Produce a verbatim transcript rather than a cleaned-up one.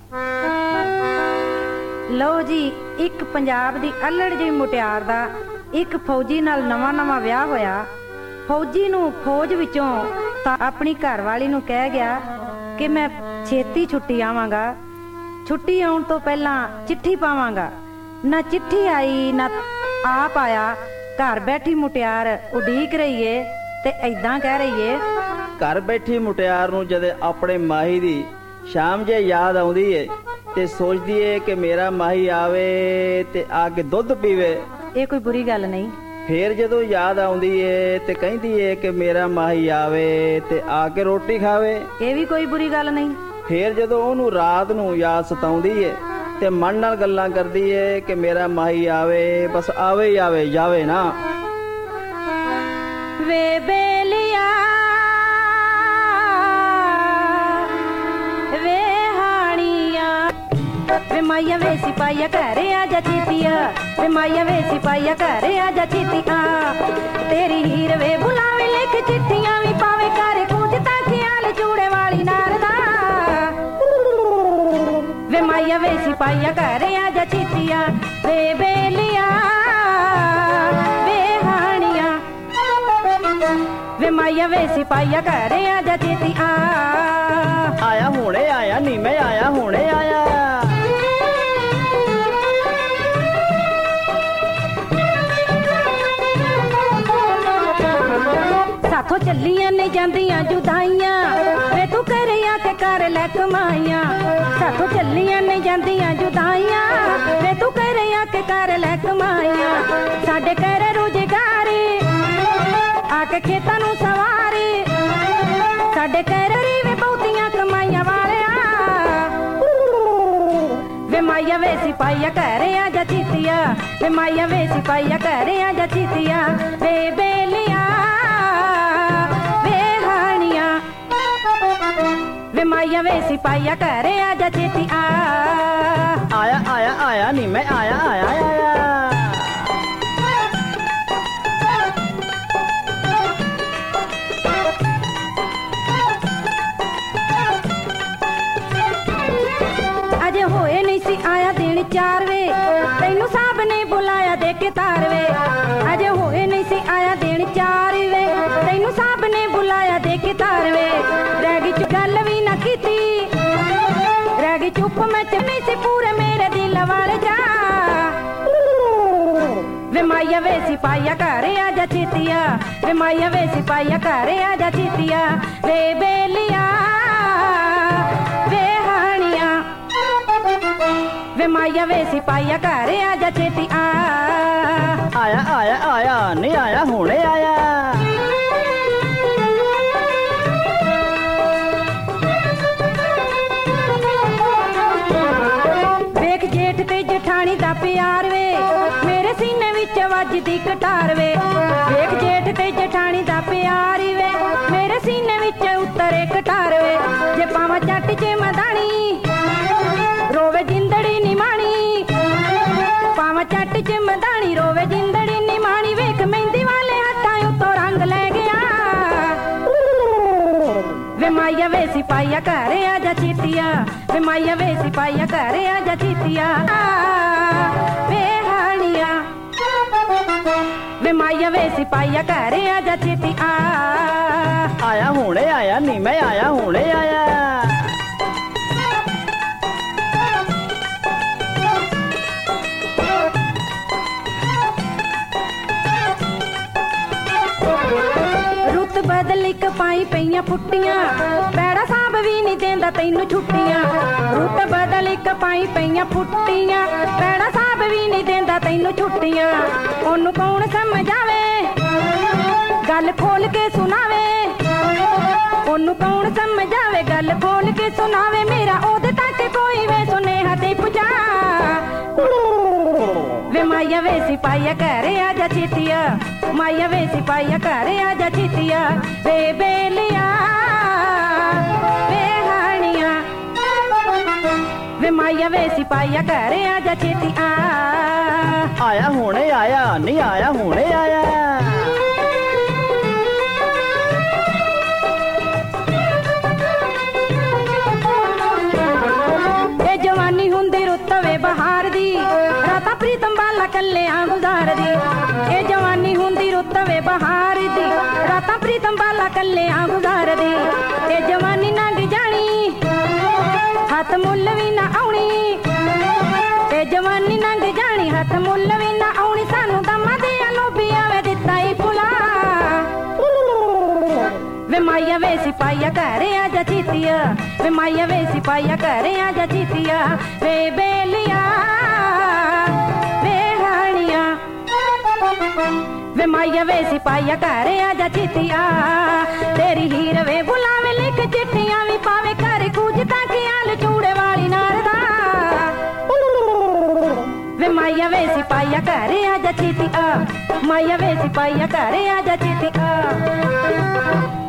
लो जी, एक पंजाब दी अल्लड़ जी मुटियार दा एक फौजी नाल नवा नवा विआह होया। फौजी नूं फौज विचों तां अपनी घरवाली नूं कह गया कि मैं छेती छुट्टी आवांगा, छुट्टी आउण तो पहलां चिट्ठी पावांगा। ना चिट्ठी आई ना आप आया। घर बैठी मुटियार उडीक रही है ते ऐदां कह रही है। घर बैठी मुटियार नूं जदे अपने माही दी शाम जे याद आउंदी है ते सोचदी है कि मेरा माही आवे ते आके दुध पीवे। ये कोई बुरी गल नहीं। फिर जदों याद आउंदी है ते कहंदी है कि मेरा माही आवे ते आके रोटी खावे। ये भी कोई बुरी गल नहीं। फिर जदों ओनू रात नूं याद सताउंदी है ते मन नाल गल्लां करदी है कि मेरा माही आवे, बस आवे ही आवे, जावे ना। वे बेलिया वे हानिया वे माया वे सिपाहिया घरे आजा चीतिया, वे माया वे सिपाहिया घरे आजा चीतिया। तेरी हीर वे बुलावे लिख चिट्ठियां भी पावे करे कूंजता ख्याल चूड़े वाली नारदा। वे माया वे सिपाहिया घरे आजा चीतिया, वे बेलिया वे हानिया वे माया वे सिपाहिया घरे आजा चीतिया। आया हुणे आया नी मैं आया हुणे आया। साथों चलियां ने जांदियां जुदाइयां, वे तू करे आके कर लै कमाइयां। साथों चलियां ने जांदियां जुदाइयां, वे तू करे आके कर लै कमाइयां। साडे करे रोजगारी आके खेतां नूं सवारी, साडे करे वे बहुतियां कमाइयां वालिया। वे माया वे सिपाहिया घरे आजा चीतिया, वे माया वे सिपाहिया घरे आजा चीतिया। वे बेलिया वे हानिया वे माया वे सिपाहिया घरे आजा चीतिया। आया आया आया नी मैं आया आया आया। अजे होए नहीं सी आया दिन चार वे, तैनू साहब ने बुलाया दे के तार वे। अजे होए नहीं सी आया दिन चार वे, तैनू साहब ने बुलाया दे के तार वे। रह गई चुप गल भी ना कीती, रह गई चुप मैं चली सी पूरे मेरे दिल वाले जा। वे माया वे सिपाहिया घरे आजा चीतिया, वे माया वे सिपाहिया घरे आजा चीतिया। वे बेलिया वे हानिया वे माया वे सिपाहिया घरे आजा चीतिया। आया आया आया नहीं आया हुणे आया। वेख जेठ ते जठानी दा प्यार वे, मेरे सीने विच वजदी कटार वे। वेख जेठ ते जठानी दा प्यार वे, मेरे सीने विच उतरे कटार वे। जे पावा चट च मदानी रोवे जिंदड़ी निमाणी, पावा चट च मदानी रोवे जिंदड़ी निमाणी। वेख मेहंदी वाले हत्थां उतों रंग ले गया। वे माया वे सिपाहिया घरे आजा चीतिया, वे माया वे सिपाहिया घरे आजा चीतिया। वे हानिया वे माया वे सिपाहिया घरे आजा चीतिया। आया हुणे आया नी मैं आया हुणे आया। रुत बदली कपाई पईयां फुट्टियां, पैड़ा साहब भी नहीं देंदा तैनू छुट्टियां। रुत बदली कपाई पईयां फुट्टियां, पैड़ा साहब भी नहीं देंदा तैनू छुट्टियां। ओनू कौन समझावे गल खोल के सुनावे, ओनू कौन समझावे गल खोल के सुनावे। मेरा ओदे तक कोई वे सुनेहा ते पुजा। वे माया वे सिपाहिया घरे आजा चीतिया, माया वे सिपाहिया घरे आजा चीतिया। वे बेलिया वे हानिया वे माया वे सिपाहिया घरे आजा चीतिया। आया हुणे आया नहीं आया हुणे आया। ਕੱਲਿਆਂ ਗੁਜ਼ਾਰਦੀ ਇਹ ਜਵਾਨੀ ਹੁੰਦੀ ਰੁੱਤ ਵੇ ਬਹਾਰ ਦੀ ਰਾਤਾਂ ਪ੍ਰੀਤਮ ਬਾਲਾ ਕੱਲਿਆਂ ਗੁਜ਼ਾਰਦੀ ਇਹ ਜਵਾਨੀ ਲੰਘ ਜਾਣੀ ਹੱਥ ਮੁੱਲ ਵੀ ਨਾ ਆਉਣੀ ਇਹ ਜਵਾਨੀ ਲੰਘ ਜਾਣੀ ਹੱਥ ਮੁੱਲ ਵੀ ਨਾ ਆਉਣੀ ਸਾਨੂੰ ਦਮਾਂ ਦੀਆਂ ਲੋਭੀਆਂ ਵੇ ਦਿੱਤਾ ਈ ਭੁਲਾ ਵੇ ਮਾਇਆ ਵੇ ਸਿਪਾਹੀਆ ਘਰ ਆ ਜਾ ਚੀਤੀਆ ਵੇ ਮਾਇਆ ਵੇ ਸਿਪਾਹੀਆ ਘਰ ਆ ਜਾ ਚੀਤੀਆ ਵੇ ਬੇਲੀਆ ਵੇ ਹਾਣੀਆ ਵੇ ਮਾਇਆ ਵੇ ਸਿਪਾਹੀਆ ਘਰ ਆ ਜਾ ਚੀਤੀਆ ਤੇਰੀ ਹੀਰ ਵੇ ਬੁਲਾਵੇ ਲਿਖ ਚਿੱਠੀਆਂ ਵੀ ਪਾਵੇ ਘਰ ਕੁਝ ਤਾਂ ਖਿਆਲ ਚੂੜੇ ਵਾਲੀ ਨਾਰਦਾ ਵੇ ਮਾਇਆ ਵੇ ਸਿਪਾਹੀਆ ਘਰ ਆ ਜਾ ਚੀਤੀਆ ਮਾਇਆ ਵੇ ਸਿਪਾਹੀਆ ਘਰ ਆ ਜਾ ਚੀਤੀਆ